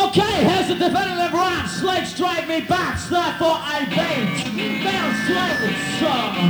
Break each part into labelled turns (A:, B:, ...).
A: Okay, here's the definitive rhyme. Slaves drive me back, therefore I bait. Male slaves,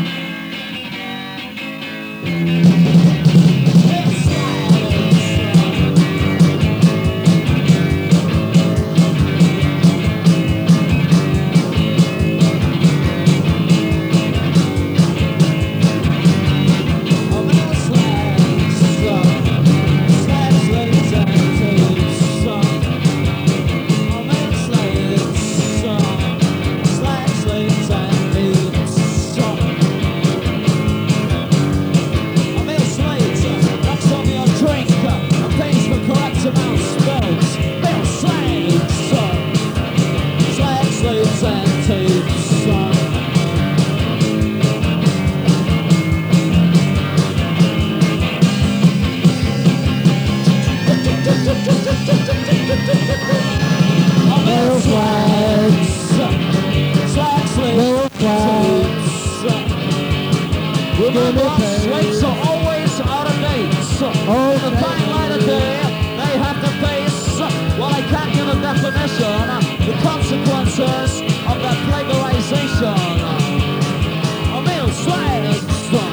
A: slaves are always out of date. On the fine light of day, they have to face, well, I can't give a definition, the consequences of that plagiarization. A male slaves,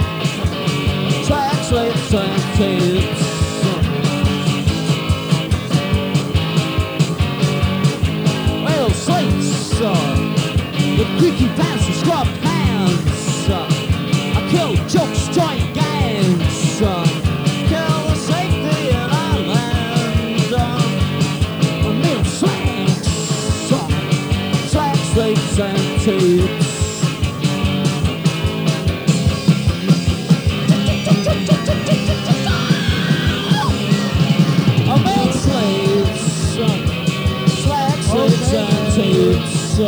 A: slaves and tapes. Male slaves, with creaky pants and scrub hands. Kill jokes, joint gangs, kill the safety in our land. Male slaves, slaves and tapes. Male slaves, slaves and tapes.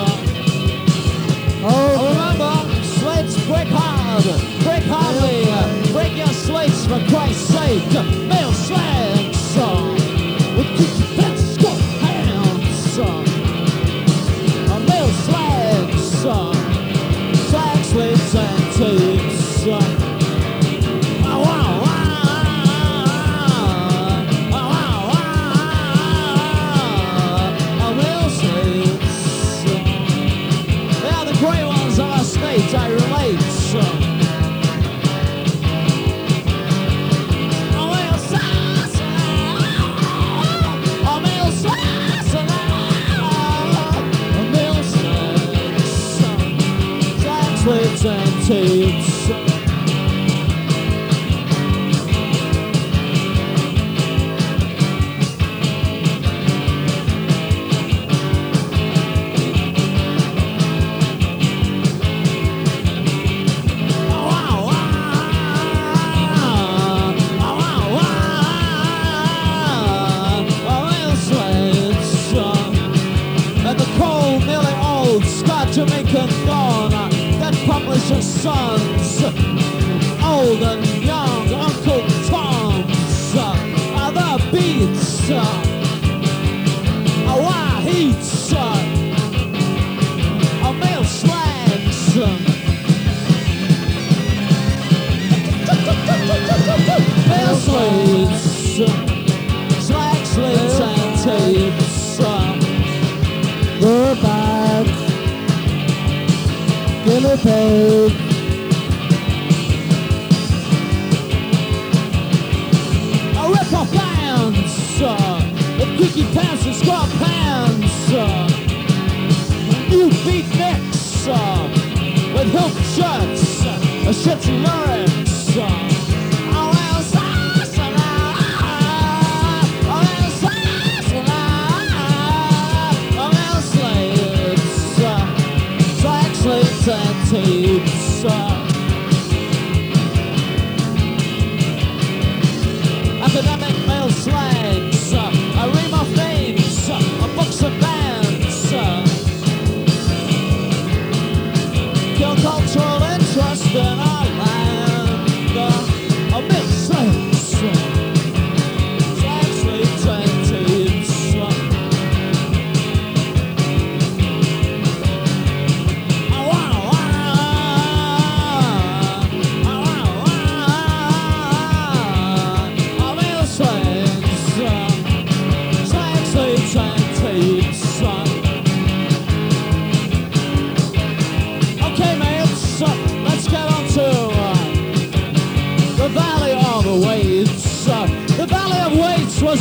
A: Remember, slaves break hard. Break hardly, break your slates for Christ's sake. Male slaves, with creaky pants, scrub hands. Male slaves, slaves and tapes. Male slaves, they are the great ones of our state, I relate. Slaves and tapes. And the cold, nearly old, Scott Jamaican dawn. Publisher's sons, old and young, Uncle Tom's, other beats, our heats, male slags, male slaves, slaves and tapes, we're back. Guinea pig. A rip-off bands, with creaky pants and scrub hands. New beat mix, with hoop shirts, shitty lyrics. Slaves and tapes. Academic male slangs, a ream of names, books and bands. Kill cultural interest in our land. A male slaves. Slaves and tapes.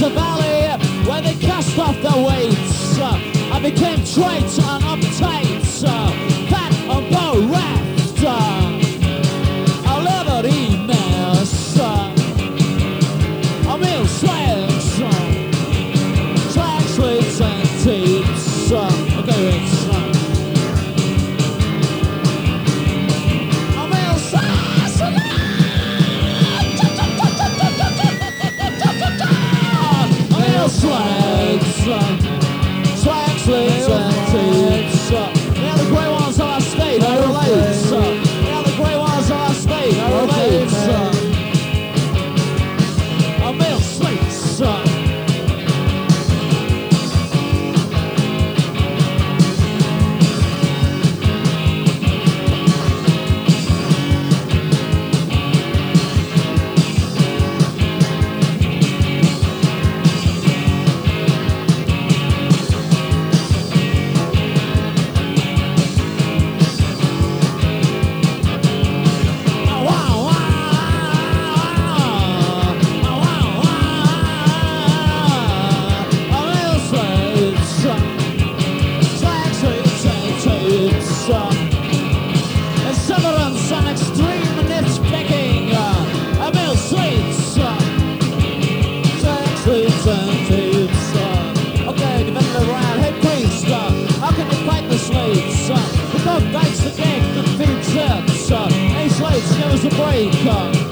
A: a valley where they cast off their weights. I became trite and uptight, fat and bereft. I'll never miss. I'm in slags, slaves and tapes. Okay, it's I'm in slags, slags and tapes. Now the grey ones are state, I relate. Now the grey ones are state, I relate. I'm in slates. Severance and extreme nitpicking. I'm in slates. Slates and tapes. Okay, defend the round. Hey priest, how can you fight the slates? The dog bites the dick and feeds it. Hey slates, give us a break.